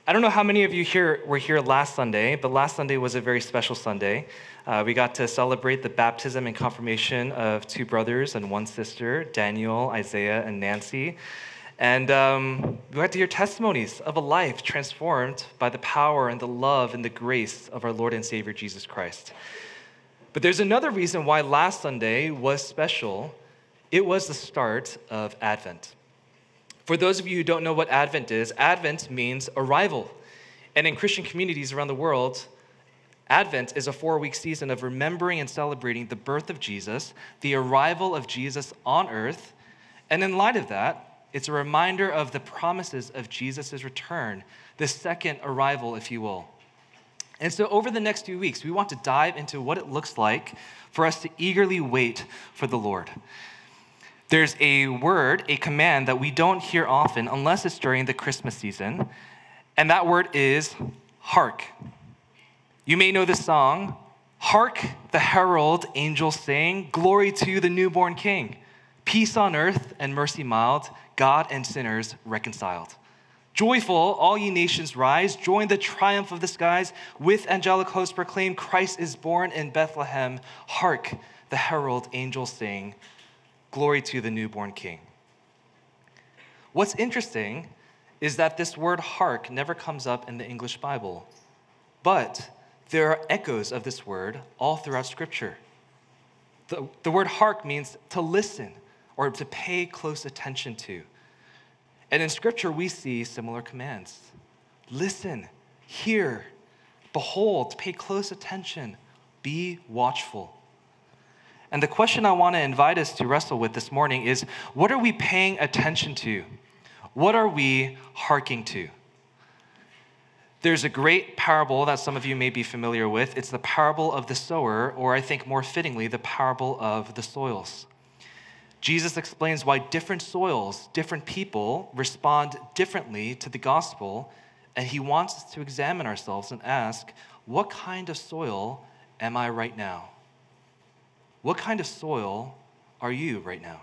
I don't know how many of you here were here last Sunday, but last Sunday was a very special Sunday. We got to celebrate the baptism and confirmation of two brothers and one sister, Daniel, Isaiah, and Nancy. And we got to hear testimonies of a life transformed by the power and the love and the grace of our Lord and Savior, Jesus Christ. But there's another reason why last Sunday was special. It was the start of Advent. For those of you who don't know what Advent means arrival. And in Christian communities around the world, Advent is a 4-week season of remembering and celebrating the birth of Jesus, the arrival of Jesus on earth. And in light of that, it's a reminder of the promises of Jesus' return, the second arrival, if you will. And so over the next few weeks, we want to dive into what it looks like for us to eagerly wait for the Lord. There's a word, a command that we don't hear often unless it's during the Christmas season, and that word is hark. You may know the song, "Hark the herald angels sing, glory to the newborn King. Peace on earth and mercy mild, God and sinners reconciled. Joyful, all ye nations rise, join the triumph of the skies, with angelic hosts proclaim, Christ is born in Bethlehem. Hark the herald angels sing, glory to the newborn King." What's interesting is that this word hark never comes up in the English Bible, but there are echoes of this word all throughout Scripture. The word hark means to listen or to pay close attention to. And in Scripture, we see similar commands. Listen, hear, behold, pay close attention, be watchful. And the question I want to invite us to wrestle with this morning is, what are we paying attention to? What are we hearking to? There's a great parable that some of you may be familiar with. It's the parable of the sower, or I think more fittingly, the parable of the soils. Jesus explains why different soils, different people respond differently to the gospel, and he wants us to examine ourselves and ask, what kind of soil am I right now? What kind of soil are you right now?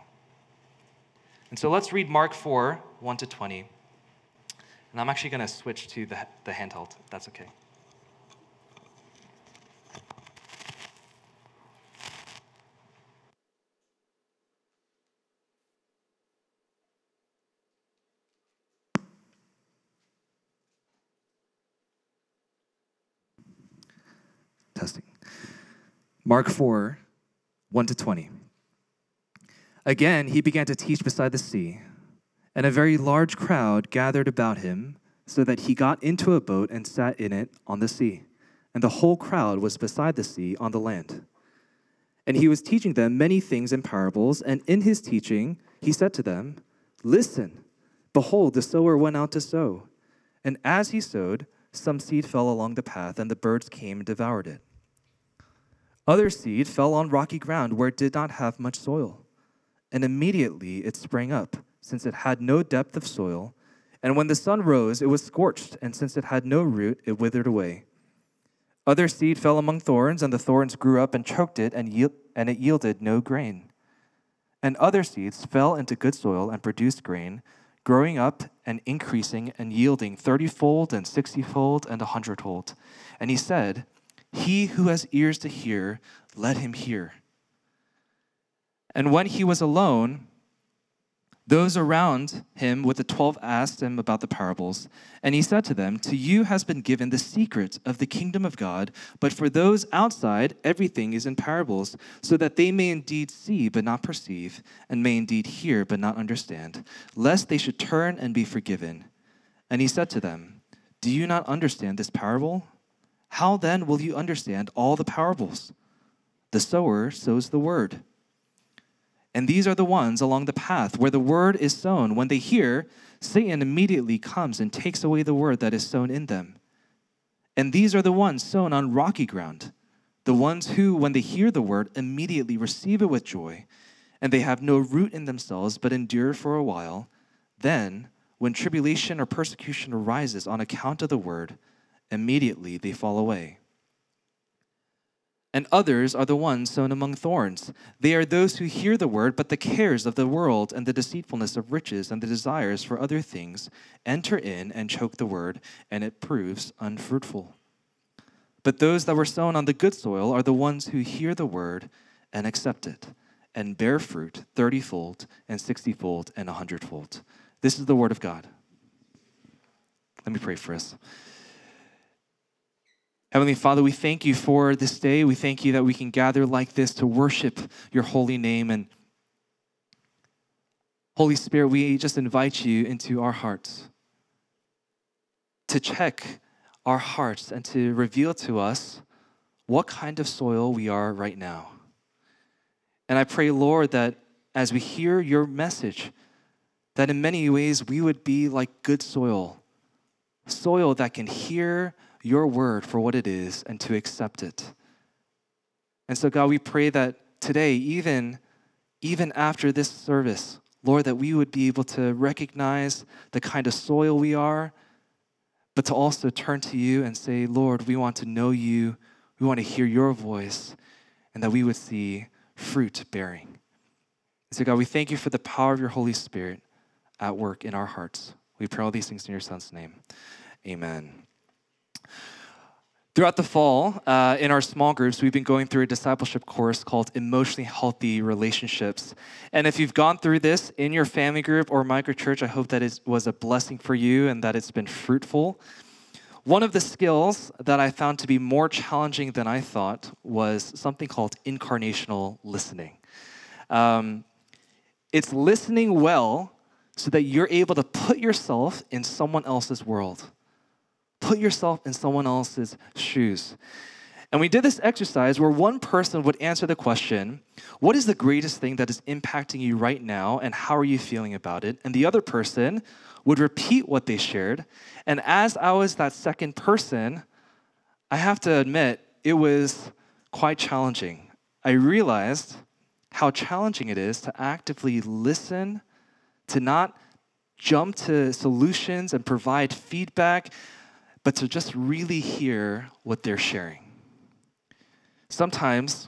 And so let's read Mark 4, 1 to 20. And I'm actually going to switch to the handheld, if that's okay. Testing. Mark 4, 1 to 20. Again, he began to teach beside the sea, and a very large crowd gathered about him, so that he got into a boat and sat in it on the sea. And the whole crowd was beside the sea on the land. And he was teaching them many things in parables, and in his teaching he said to them, "Listen, behold, the sower went out to sow. And as he sowed, some seed fell along the path, and the birds came and devoured it. Other seed fell on rocky ground where it did not have much soil. And immediately it sprang up, since it had no depth of soil. And when the sun rose, it was scorched, and since it had no root, it withered away. Other seed fell among thorns, and the thorns grew up and choked it, and it yielded no grain. And other seeds fell into good soil and produced grain, growing up and increasing and yielding 30-fold and 60-fold and 100-fold. And he said, He who has ears to hear, let him hear." And when he was alone, those around him with the 12 asked him about the parables. And he said to them, "To you has been given the secret of the kingdom of God, but for those outside, everything is in parables, so that they may indeed see but not perceive, and may indeed hear but not understand, lest they should turn and be forgiven." And he said to them, "Do you not understand this parable? How then will you understand all the parables? The sower sows the word. And these are the ones along the path where the word is sown. When they hear, Satan immediately comes and takes away the word that is sown in them. And these are the ones sown on rocky ground, the ones who, when they hear the word, immediately receive it with joy, and they have no root in themselves, but endure for a while. Then, when tribulation or persecution arises on account of the word, immediately they fall away. And others are the ones sown among thorns. They are those who hear the word, but the cares of the world and the deceitfulness of riches and the desires for other things enter in and choke the word, and it proves unfruitful. But those that were sown on the good soil are the ones who hear the word and accept it, and bear fruit 30-fold and 60-fold and 100-fold. This is the word of God. Let me pray for us. Heavenly Father, we thank you for this day. We thank you that we can gather like this to worship your holy name. And Holy Spirit, we just invite you into our hearts to check our hearts and to reveal to us what kind of soil we are right now. And I pray, Lord, that as we hear your message, that in many ways we would be like good soil that can hear your word for what it is and to accept it. And so, God, we pray that today, even after this service, Lord, that we would be able to recognize the kind of soil we are, but to also turn to you and say, Lord, we want to know you, we want to hear your voice, and that we would see fruit bearing. So, God, we thank you for the power of your Holy Spirit at work in our hearts. We pray all these things in your Son's name. Amen. Throughout the fall, in our small groups, we've been going through a discipleship course called Emotionally Healthy Relationships. And if you've gone through this in your family group or microchurch, I hope that it was a blessing for you and that it's been fruitful. One of the skills that I found to be more challenging than I thought was something called incarnational listening. It's listening well so that you're able to put yourself in someone else's world. Put yourself in someone else's shoes. And we did this exercise where one person would answer the question, what is the greatest thing that is impacting you right now and how are you feeling about it? And the other person would repeat what they shared. And as I was that second person, I have to admit, it was quite challenging. I realized how challenging it is to actively listen, to not jump to solutions and provide feedback, but to just really hear what they're sharing. Sometimes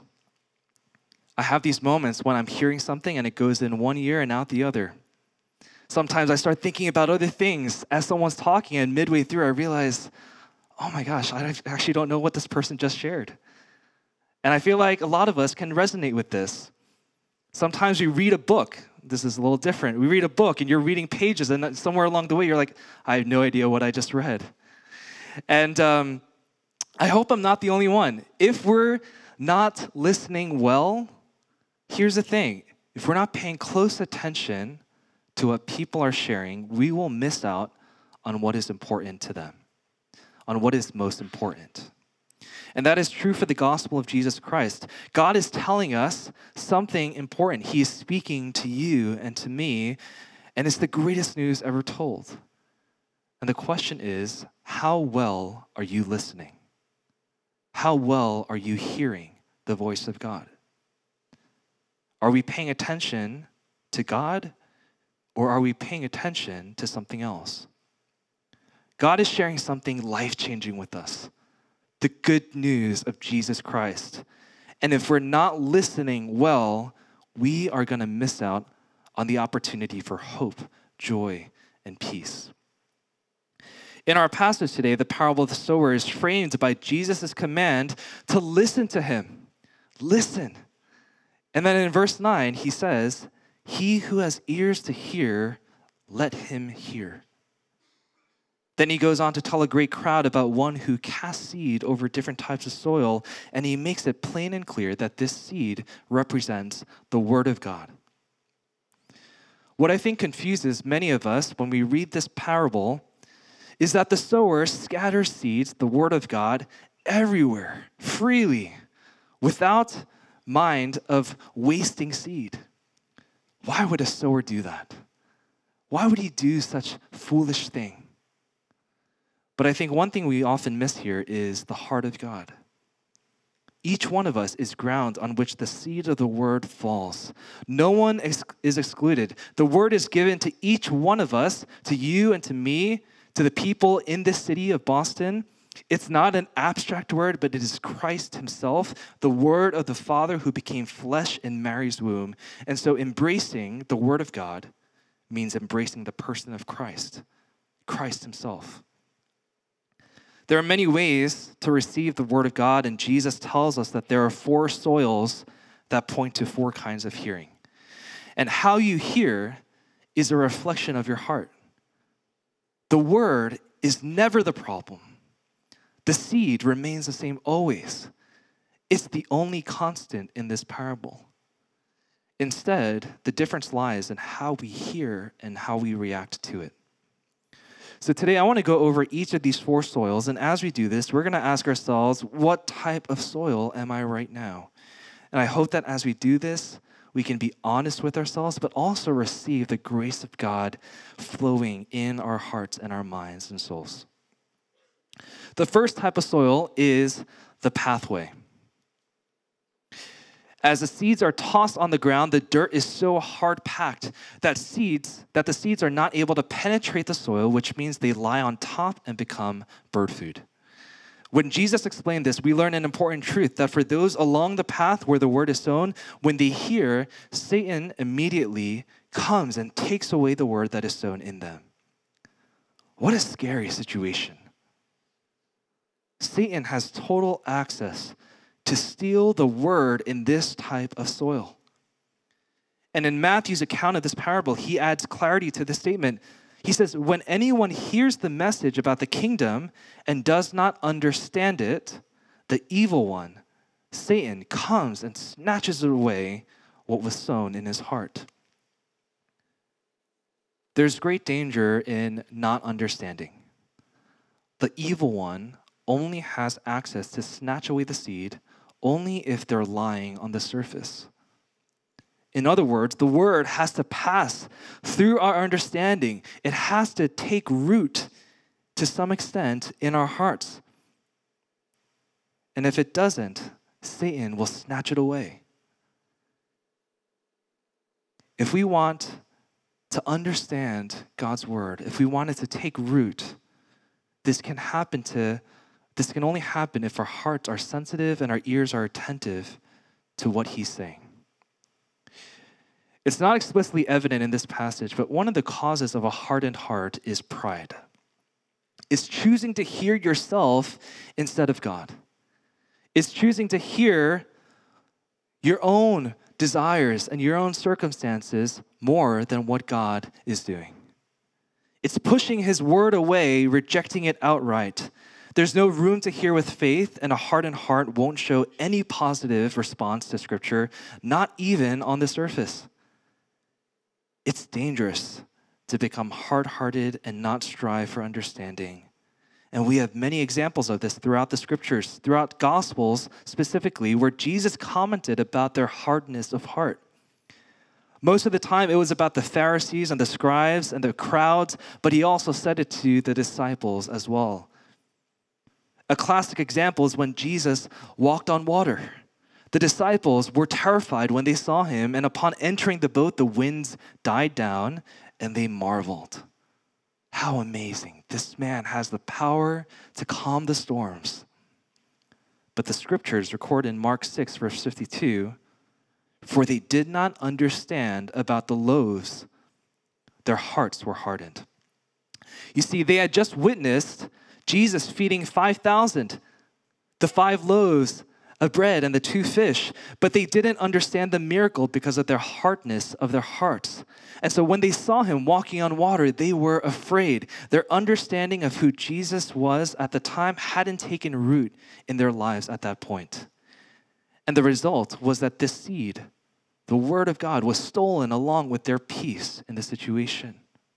I have these moments when I'm hearing something and it goes in one ear and out the other. Sometimes I start thinking about other things as someone's talking, and midway through I realize, oh my gosh, I actually don't know what this person just shared. And I feel like a lot of us can resonate with this. Sometimes we read a book. This is a little different. We read a book and you're reading pages, and somewhere along the way you're like, I have no idea what I just read. And I hope I'm not the only one. If we're not listening well, here's the thing. If we're not paying close attention to what people are sharing, we will miss out on what is important to them, on what is most important. And that is true for the gospel of Jesus Christ. God is telling us something important. He is speaking to you and to me, and it's the greatest news ever told. And the question is, how well are you listening? How well are you hearing the voice of God? Are we paying attention to God, or are we paying attention to something else? God is sharing something life-changing with us, the good news of Jesus Christ. And if we're not listening well, we are going to miss out on the opportunity for hope, joy, and peace. In our passage today, the parable of the sower is framed by Jesus' command to listen to him. Listen. And then in verse 9, he says, he who has ears to hear, let him hear. Then he goes on to tell a great crowd about one who casts seed over different types of soil, and he makes it plain and clear that this seed represents the Word of God. What I think confuses many of us when we read this parable is that the sower scatters seeds, the Word of God, everywhere, freely, without mind of wasting seed. Why would a sower do that? Why would he do such foolish thing? But I think one thing we often miss here is the heart of God. Each one of us is ground on which the seed of the word falls. No one is excluded. The word is given to each one of us, to you and to me, to the people in this city of Boston, It's not an abstract word, but it is Christ himself, the word of the Father who became flesh in Mary's womb. And so embracing the word of God means embracing the person of Christ, Christ himself. There are many ways to receive the word of God, and Jesus tells us that there are 4 soils that point to 4 kinds of hearing. And how you hear is a reflection of your heart. The word is never the problem. The seed remains the same always. It's the only constant in this parable. Instead, the difference lies in how we hear and how we react to it. So today I want to go over each of these 4 soils, and as we do this, we're going to ask ourselves, what type of soil am I right now? And I hope that as we do this, we can be honest with ourselves, but also receive the grace of God flowing in our hearts and our minds and souls. The first type of soil is the pathway. As the seeds are tossed on the ground, the dirt is so hard packed that the seeds are not able to penetrate the soil, which means they lie on top and become bird food. When Jesus explained this, we learn an important truth that for those along the path where the word is sown, when they hear, Satan immediately comes and takes away the word that is sown in them. What a scary situation. Satan has total access to steal the word in this type of soil. And in Matthew's account of this parable, he adds clarity to the statement. He says, when anyone hears the message about the kingdom and does not understand it, the evil one, Satan, comes and snatches away what was sown in his heart. There's great danger in not understanding. The evil one only has access to snatch away the seed only if they're lying on the surface. In other words, the word has to pass through our understanding. It has to take root to some extent in our hearts. And if it doesn't, Satan will snatch it away. If we want to understand God's word, if we want it to take root, this can only happen if our hearts are sensitive and our ears are attentive to what he's saying. It's not explicitly evident in this passage, but one of the causes of a hardened heart is pride. It's choosing to hear yourself instead of God. It's choosing to hear your own desires and your own circumstances more than what God is doing. It's pushing his word away, rejecting it outright. There's no room to hear with faith, and a hardened heart won't show any positive response to Scripture, not even on the surface. It's dangerous to become hard-hearted and not strive for understanding. And we have many examples of this throughout the Scriptures, throughout Gospels specifically, where Jesus commented about their hardness of heart. Most of the time, it was about the Pharisees and the scribes and the crowds, but he also said it to the disciples as well. A classic example is when Jesus walked on water. The disciples were terrified when they saw him, and upon entering the boat, the winds died down, and they marveled. How amazing. This man has the power to calm the storms. But the scriptures record in Mark 6, verse 52, for they did not understand about the loaves. Their hearts were hardened. You see, they had just witnessed Jesus feeding 5,000, the 5 loaves of bread and the 2 fish, but they didn't understand the miracle because of their hardness of their hearts. And so when they saw him walking on water, they were afraid. Their understanding of who Jesus was at the time hadn't taken root in their lives at that point. And the result was that this seed, the word of God, was stolen along with their peace in the situation.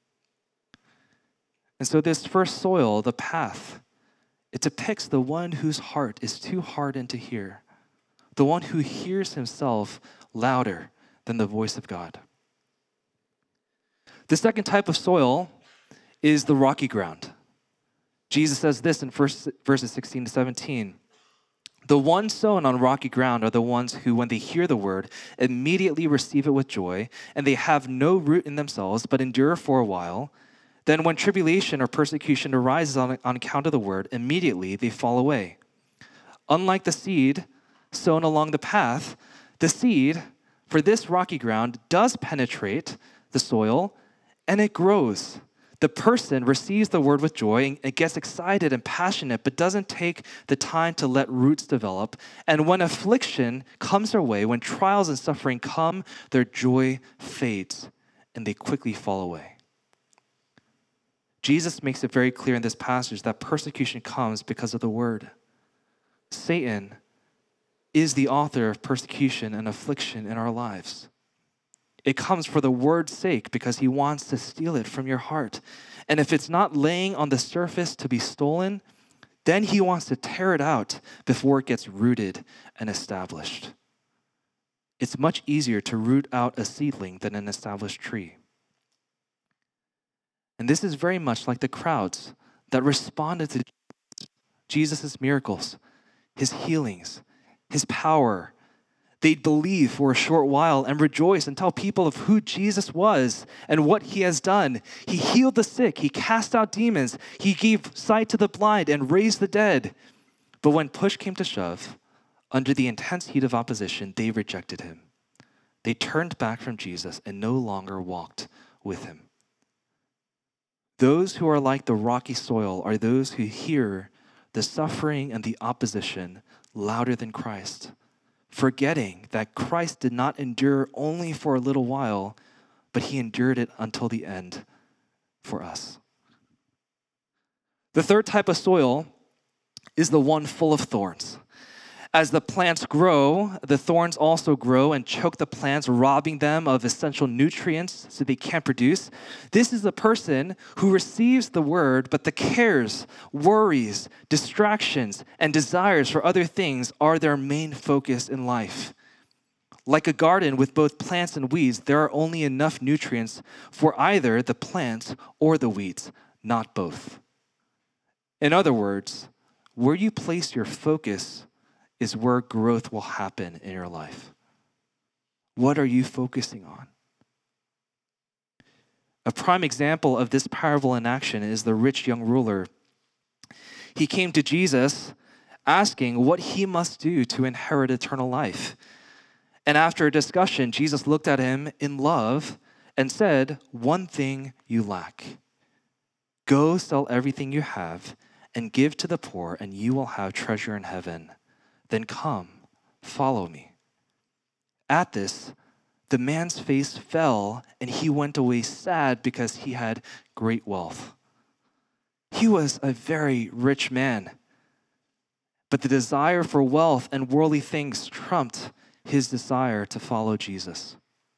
And so this first soil, the path, it depicts the one whose heart is too hardened to hear, the one who hears himself louder than the voice of God. The second type of soil is the rocky ground. Jesus says this in verses 16 to 17. The ones sown on rocky ground are the ones who, when they hear the word, immediately receive it with joy, and they have no root in themselves, but endure for a while. Then when tribulation or persecution arises on account of the word, immediately they fall away. Unlike the seed sown along the path, the seed for this rocky ground does penetrate the soil and it grows. The person receives the word with joy and it gets excited and passionate, but doesn't take the time to let roots develop. And when affliction comes their way, when trials and suffering come, their joy fades and they quickly fall away. Jesus makes it very clear in this passage that persecution comes because of the word. Satan is the author of persecution and affliction in our lives. It comes for the word's sake because he wants to steal it from your heart. And if it's not laying on the surface to be stolen, then he wants to tear it out before it gets rooted and established. It's much easier to root out a seedling than an established tree. And this is very much like the crowds that responded to Jesus' miracles, his healings, his power. They'd believe for a short while and rejoice and tell people of who Jesus was and what he has done. He healed the sick. He cast out demons. He gave sight to the blind and raised the dead. But when push came to shove, under the intense heat of opposition, they rejected him. They turned back from Jesus and no longer walked with him. Those who are like the rocky soil are those who hear the suffering and the opposition louder than Christ, forgetting that Christ did not endure only for a little while, but he endured it until the end for us. The third type of soil is the one full of thorns. As the plants grow, the thorns also grow and choke the plants, robbing them of essential nutrients so they can't produce. This is the person who receives the word, but the cares, worries, distractions, and desires for other things are their main focus in life. Like a garden with both plants and weeds, there are only enough nutrients for either the plants or the weeds, not both. In other words, where you place your focus is where growth will happen in your life. What are you focusing on? A prime example of this parable in action is the rich young ruler. He came to Jesus asking what he must do to inherit eternal life. And after a discussion, Jesus looked at him in love and said, "One thing you lack. Go sell everything you have and give to the poor, and you will have treasure in heaven. Then come, follow me." At this, the man's face fell, and he went away sad because he had great wealth. He was a very rich man, but the desire for wealth and worldly things trumped his desire to follow Jesus.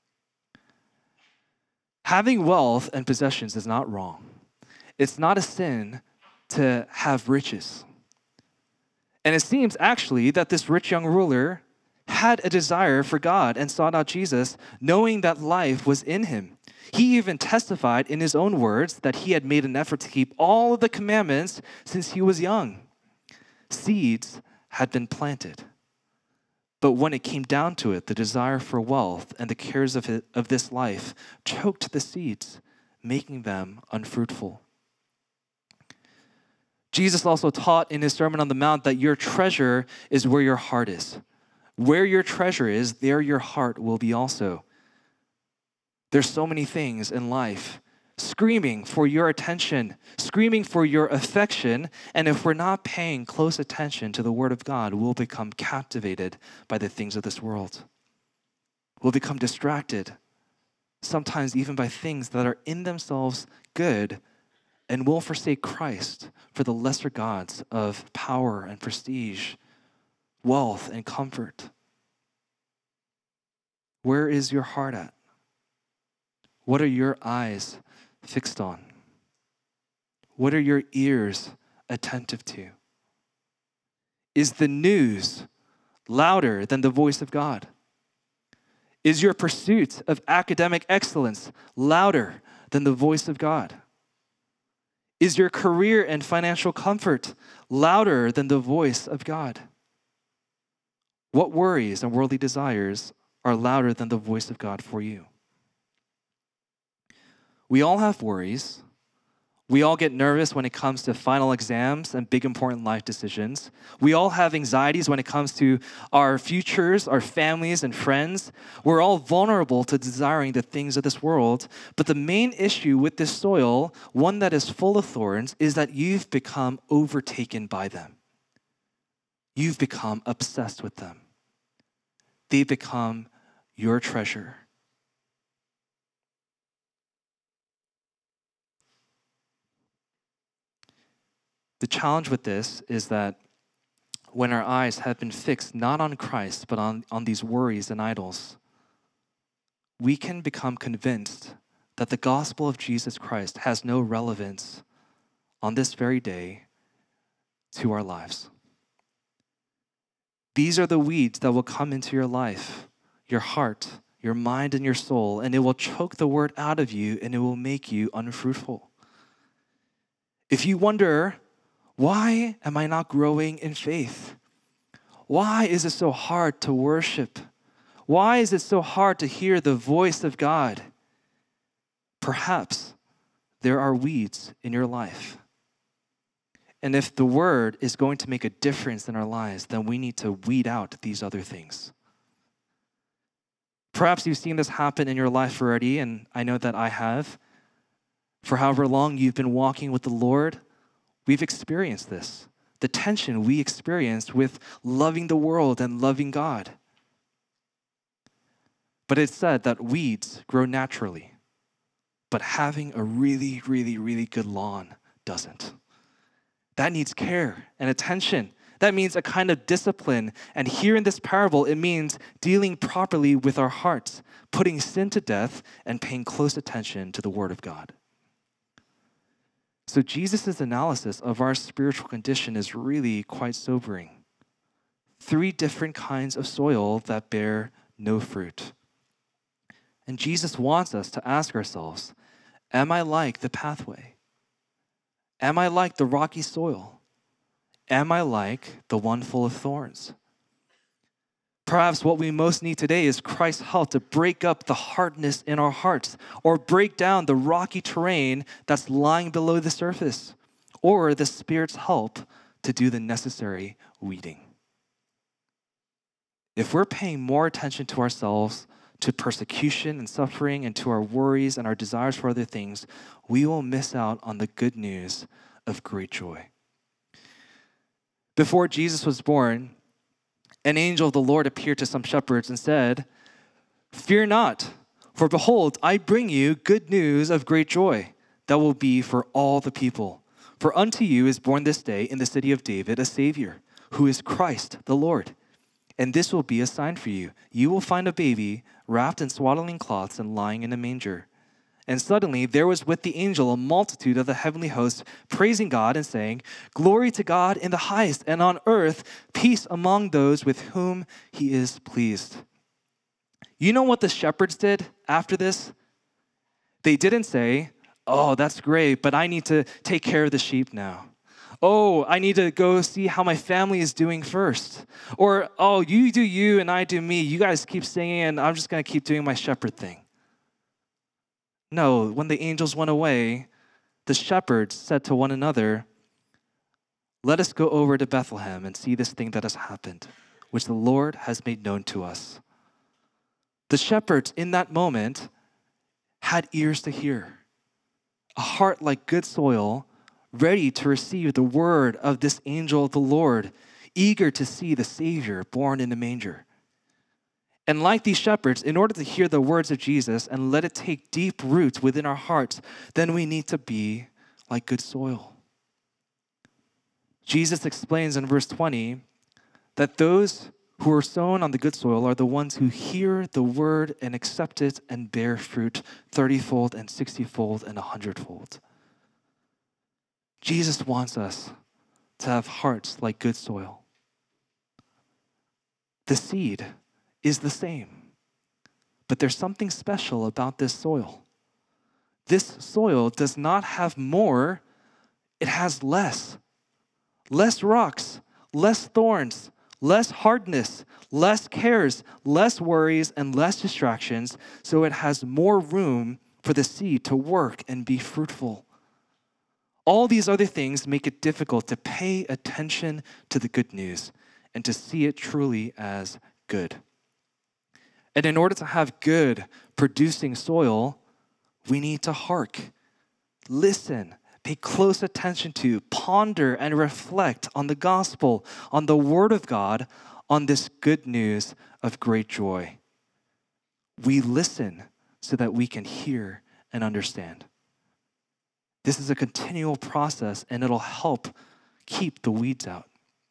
Having wealth and possessions is not wrong. It's not a sin to have riches. And it seems actually that this rich young ruler had a desire for God and sought out Jesus, knowing that life was in him. He even testified in his own words that he had made an effort to keep all of the commandments since he was young. Seeds had been planted. But when it came down to it, the desire for wealth and the cares of this life choked the seeds, making them unfruitful. Jesus also taught in his Sermon on the Mount that your treasure is where your heart is. Where your treasure is, there your heart will be also. There's so many things in life screaming for your attention, screaming for your affection, and if we're not paying close attention to the Word of God, we'll become captivated by the things of this world. We'll become distracted, sometimes even by things that are in themselves good, and will forsake Christ for the lesser gods of power and prestige, wealth and comfort. Where is your heart at? What are your eyes fixed on? What are your ears attentive to? Is the news louder than the voice of God? Is your pursuit of academic excellence louder than the voice of God? Is your career and financial comfort louder than the voice of God? What worries and worldly desires are louder than the voice of God for you? We all have worries. We all get nervous when it comes to final exams and big important life decisions. We all have anxieties when it comes to our futures, our families, and friends. We're all vulnerable to desiring the things of this world. But the main issue with this soil, one that is full of thorns, is that you've become overtaken by them. You've become obsessed with them. They become your treasure. The challenge with this is that when our eyes have been fixed not on Christ, but on these worries and idols, we can become convinced that the gospel of Jesus Christ has no relevance on this very day to our lives. These are the weeds that will come into your life, your heart, your mind, and your soul, and it will choke the word out of you and it will make you unfruitful. If you wonder, why am I not growing in faith? Why is it so hard to worship? Why is it so hard to hear the voice of God? Perhaps there are weeds in your life. And if the word is going to make a difference in our lives, then we need to weed out these other things. Perhaps you've seen this happen in your life already, and I know that I have. For however long you've been walking with the Lord, we've experienced this. The tension we experienced with loving the world and loving God. But it's said that weeds grow naturally, but having a really, really, really good lawn doesn't. That needs care and attention. That means a kind of discipline. And here in this parable, it means dealing properly with our hearts, putting sin to death, and paying close attention to the Word of God. So Jesus' analysis of our spiritual condition is really quite sobering. 3 different kinds of soil that bear no fruit. And Jesus wants us to ask ourselves, am I like the pathway? Am I like the rocky soil? Am I like the one full of thorns? Perhaps what we most need today is Christ's help to break up the hardness in our hearts, or break down the rocky terrain that's lying below the surface, or the Spirit's help to do the necessary weeding. If we're paying more attention to ourselves, to persecution and suffering, and to our worries and our desires for other things, we will miss out on the good news of great joy. Before Jesus was born, an angel of the Lord appeared to some shepherds and said, "Fear not, for behold, I bring you good news of great joy that will be for all the people. For unto you is born this day in the city of David a Savior, who is Christ the Lord. And this will be a sign for you. You will find a baby wrapped in swaddling cloths and lying in a manger." And suddenly there was with the angel a multitude of the heavenly hosts, praising God and saying, "Glory to God in the highest, and on earth peace among those with whom he is pleased." You know what the shepherds did after this? They didn't say, "Oh, that's great, but I need to take care of the sheep now." "Oh, I need to go see how my family is doing first." Or, "Oh, you do you and I do me. You guys keep singing and I'm just going to keep doing my shepherd thing." No, when the angels went away, the shepherds said to one another, "Let us go over to Bethlehem and see this thing that has happened, which the Lord has made known to us." The shepherds in that moment had ears to hear, a heart like good soil, ready to receive the word of this angel of the Lord, eager to see the Savior born in a manger. And like these shepherds, in order to hear the words of Jesus and let it take deep roots within our hearts, then we need to be like good soil. Jesus explains in verse 20 that those who are sown on the good soil are the ones who hear the word and accept it and bear fruit 30-fold and 60-fold and 100-fold. Jesus wants us to have hearts like good soil. The seed is the same, but there's something special about this soil. This soil does not have more, it has less. Less rocks, less thorns, less hardness, less cares, less worries, and less distractions, so it has more room for the seed to work and be fruitful. All these other things make it difficult to pay attention to the good news and to see it truly as good. And in order to have good, producing soil, we need to hark, listen, pay close attention to, ponder, and reflect on the gospel, on the word of God, on this good news of great joy. We listen so that we can hear and understand. This is a continual process, and it'll help keep the weeds out.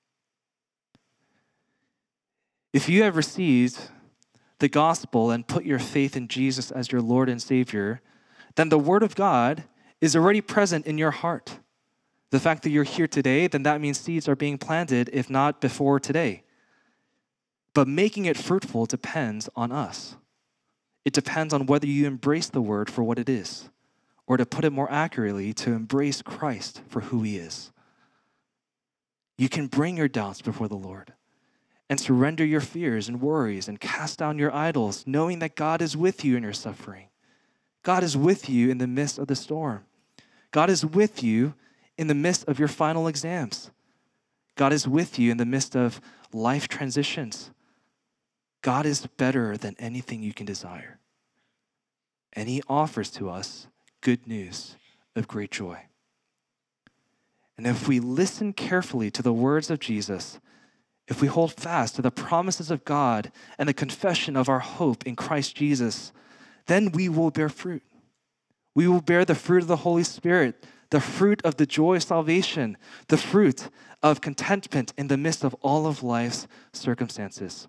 If you have received the gospel and put your faith in Jesus as your Lord and Savior, then the word of God is already present in your heart. The fact that you're here today, then that means seeds are being planted, if not before today. But making it fruitful depends on us. It depends on whether you embrace the word for what it is, or to put it more accurately, to embrace Christ for who he is. You can bring your doubts before the Lord and surrender your fears and worries and cast down your idols, knowing that God is with you in your suffering. God is with you in the midst of the storm. God is with you in the midst of your final exams. God is with you in the midst of life transitions. God is better than anything you can desire. And he offers to us good news of great joy. And if we listen carefully to the words of Jesus, if we hold fast to the promises of God and the confession of our hope in Christ Jesus, then we will bear fruit. We will bear the fruit of the Holy Spirit, the fruit of the joy of salvation, the fruit of contentment in the midst of all of life's circumstances.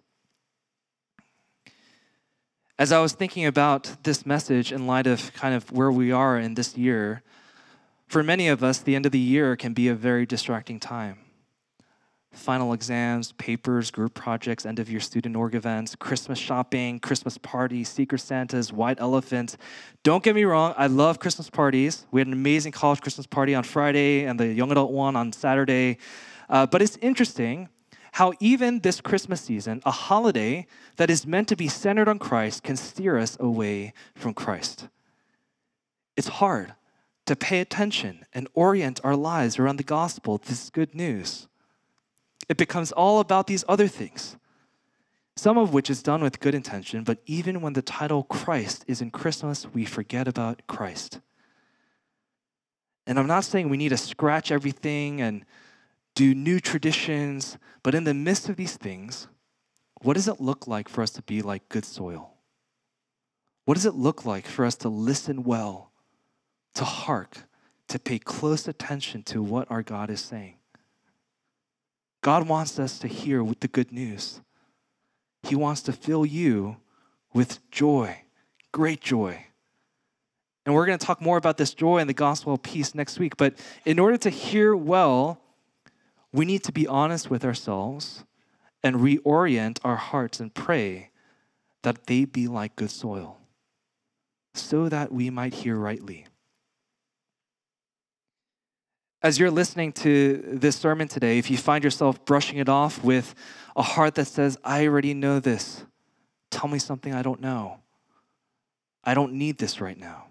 As I was thinking about this message in light of kind of where we are in this year, for many of us, the end of the year can be a very distracting time. Final exams, papers, group projects, end of year student org events, Christmas shopping, Christmas parties, Secret Santas, white elephants. Don't get me wrong, I love Christmas parties. We had an amazing college Christmas party on Friday and the young adult one on Saturday. But it's interesting how even this Christmas season, a holiday that is meant to be centered on Christ, can steer us away from Christ. It's hard to pay attention and orient our lives around the gospel, this good news. It becomes all about these other things, some of which is done with good intention, but even when the title Christ is in Christmas, we forget about Christ. And I'm not saying we need to scratch everything and do new traditions, but in the midst of these things, what does it look like for us to be like good soil? What does it look like for us to listen well, to hark, to pay close attention to what our God is saying? God wants us to hear with the good news. He wants to fill you with joy, great joy. And we're going to talk more about this joy and the gospel of peace next week. But in order to hear well, we need to be honest with ourselves and reorient our hearts and pray that they be like good soil, so that we might hear rightly. As you're listening to this sermon today, if you find yourself brushing it off with a heart that says, I already know this, tell me something I don't know, I don't need this right now,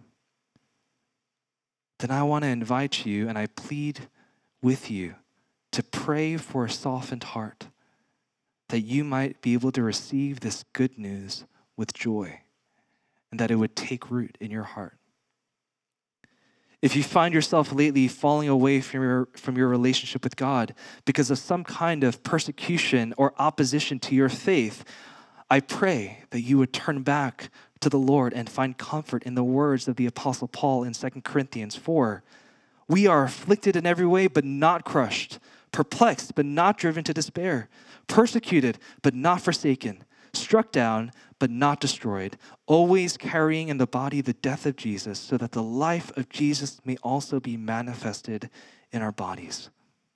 then I want to invite you and I plead with you to pray for a softened heart, that you might be able to receive this good news with joy and that it would take root in your heart. If you find yourself lately falling away from your relationship with God because of some kind of persecution or opposition to your faith, I pray that you would turn back to the Lord and find comfort in the words of the Apostle Paul in 2 Corinthians 4. We are afflicted in every way, but not crushed, perplexed, but not driven to despair, persecuted, but not forsaken, struck down, but not destroyed, always carrying in the body the death of Jesus, so that the life of Jesus may also be manifested in our bodies.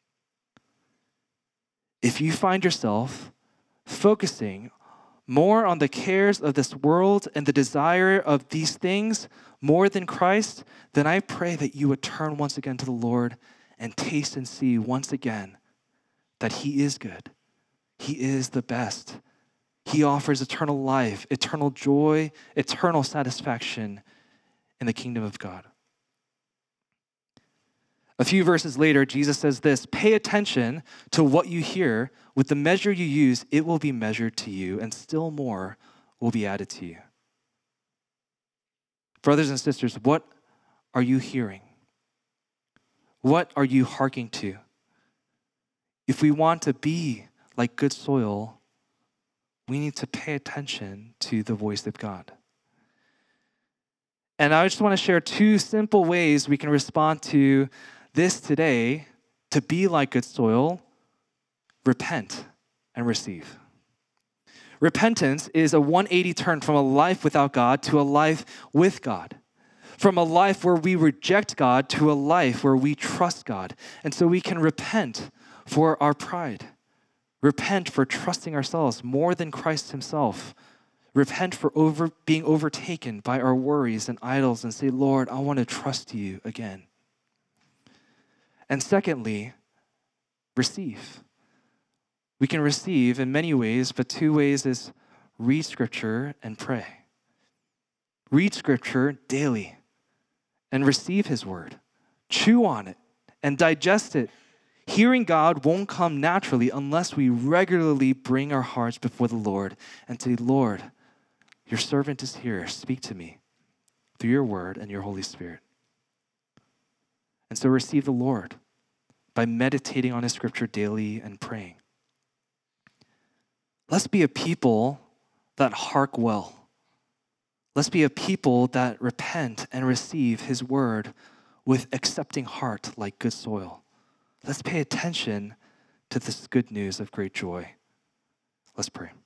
If you find yourself focusing more on the cares of this world and the desire of these things more than Christ, then I pray that you would turn once again to the Lord and taste and see once again that he is good. He is the best. He offers eternal life, eternal joy, eternal satisfaction in the kingdom of God. A few verses later, Jesus says this, pay attention to what you hear. With the measure you use, it will be measured to you, and still more will be added to you. Brothers and sisters, what are you hearing? What are you hearkening to? If we want to be like good soil, we need to pay attention to the voice of God. And I just want to share two simple ways we can respond to this today. To be like good soil, repent and receive. Repentance is a 180 turn from a life without God to a life with God. From a life where we reject God to a life where we trust God. And so we can repent for our pride. Repent for trusting ourselves more than Christ himself. Repent for being overtaken by our worries and idols and say, Lord, I want to trust you again. And secondly, receive. We can receive in many ways, but two ways is read Scripture and pray. Read Scripture daily and receive his word. Chew on it and digest it. Hearing God won't come naturally unless we regularly bring our hearts before the Lord and say, Lord, your servant is here. Speak to me through your word and your Holy Spirit. And so receive the Lord by meditating on his scripture daily and praying. Let's be a people that hark well. Let's be a people that repent and receive his word with accepting heart like good soil. Let's pay attention to this good news of great joy. Let's pray.